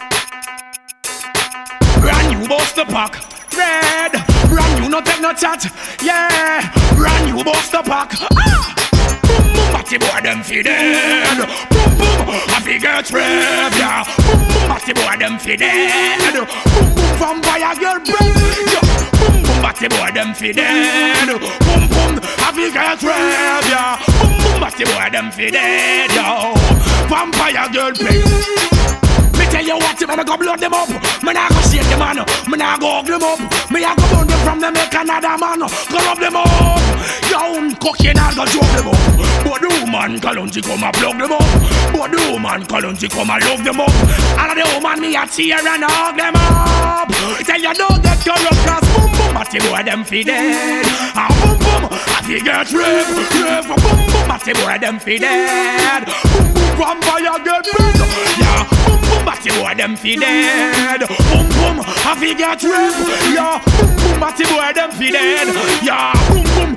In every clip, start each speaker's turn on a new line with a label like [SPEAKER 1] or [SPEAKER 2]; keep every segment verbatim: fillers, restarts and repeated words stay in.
[SPEAKER 1] Brand new bust the pack, red. Brand new no take no chat, yeah. Brand new bust the pack. Ah! Boom boom, batty boy them fi dead. Boom boom, I fi get rev, yeah. Boom boom, batty boy them fi dead. Boom boom, vampire girl break, yeah. Boom boom, batty boy them fi dead. Boom boom, I fi get rev, yeah. Boom boom, batty boy them fi dead, yo. Vampire girl break. Tell you what, you better go blood them up. Me nah go shake them man, me nah go hug them up. Me a go burn them from them make another man. Go rub them up. Yo, cocaine and go choke them up. But the woman Kalonji come a plug them up. But the woman Kalonji come a love them up. And the woman me a cheer and hug them up. Tell you don't get corrupt cause boom boom, batty boy them fi dead. And boom boom, I fi get rave, rave. Boom boom, batty boy them fi dead. Boom boom, vampire get big, yeah. Boom boom, batty boy them fi dead. Boom boom, I fi get rave, yeah. Boom boom, batty boy them fi dead, yeah. Boom boom,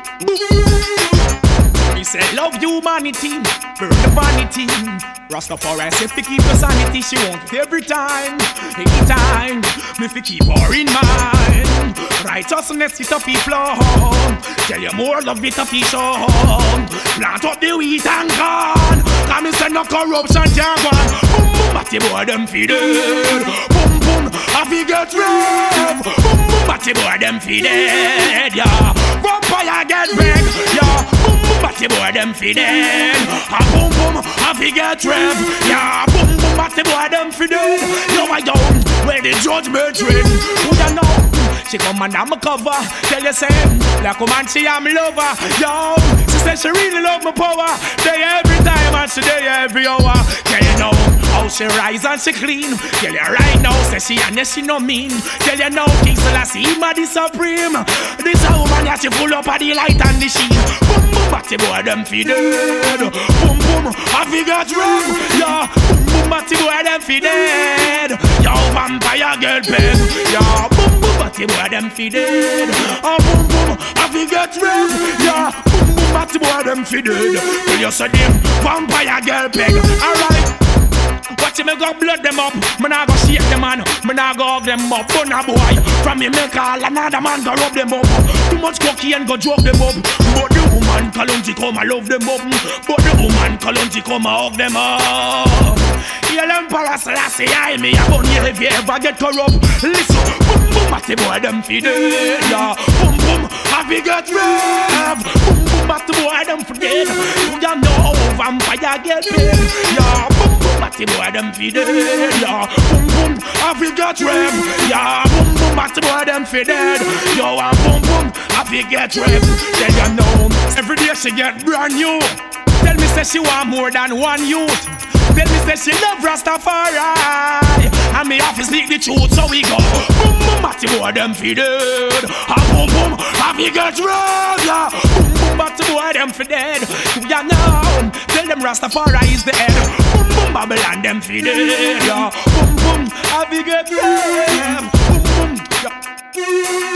[SPEAKER 1] boom. Me say love humanity, burn the vanity. Rastafari say fi keep your sanity. She want it every time, anytime. Me fi keep her in mind. Righteousness it a fi flow. Tell you more love it a fi show. Plant up the wheat and corn. Cause me say no corruption can't go on. Boom boom, batty boy them fi dead. Boom boom, I fi get rev. Boom boom, batty boy them fi dead, yeah. Vampire get big, yeah. Boom boom, batty boy them fi dead. And boom boom, I fi get rev, yeah. Boom boom, batty boy them fi dead. Yo I don't, where the judgment ring. Who ya know? She come and I'm a cover. Tell you same, like a man she am lover. Yo, she said she really love my power. Day every time and she day every hour. Tell you know how she rise and she clean. Tell you right now, say she and yes she no mean. Tell you now, King Selassie ma the supreme. This a woman yeah she pull up at the light and the sheen. Boom boom, batty boy them fi dead. Boom boom, I fi get red, yeah. Boom boom, batty boy them fi dead. Yo, vampire girl pen, yeah. Boom boom, batty boy them fi dead. Oh boom boom, I fi get red, yeah. Boom boom, batty boy them fi dead. Till you say them vampire girl peg, alright. Watch me go blood them up. Me nah go shake them man. Me nah go hug them up. But nah boy, from me make all another man go rub them up. Too much cocaine go joke them up. But the woman Kalonji come a love them up. But the woman Kalonji come a hug them up. Heal Emperor Selassie I me a bun you if you ever get corrupt. Listen, boom boom, batty boy them fi dead, yeah. Boom boom, I fi get rev. Boom boom, batty boy them fi dead. You ya know vampire get big, yeah. Boom boom, batty boy them fi dead, yeah. Boom boom, I fi get rev, yeah. Boom boom, batty boy them fi dead, yo. And boom boom, I fi get rev. Then you know every day she get brand new. Tell me say she want more than one youth. Tell me say she love Rastafari. And me have to speak the truth so we go. Boom boom, batty boy them fi dead. And boom boom, I fi get rev, yeah. Boom boom, batty boy them fi dead. You know, tell them Rastafari is the head. Boom boom, Babylon them fi dead, yeah. Boom boom, I fi get rev. Boom boom, yeah.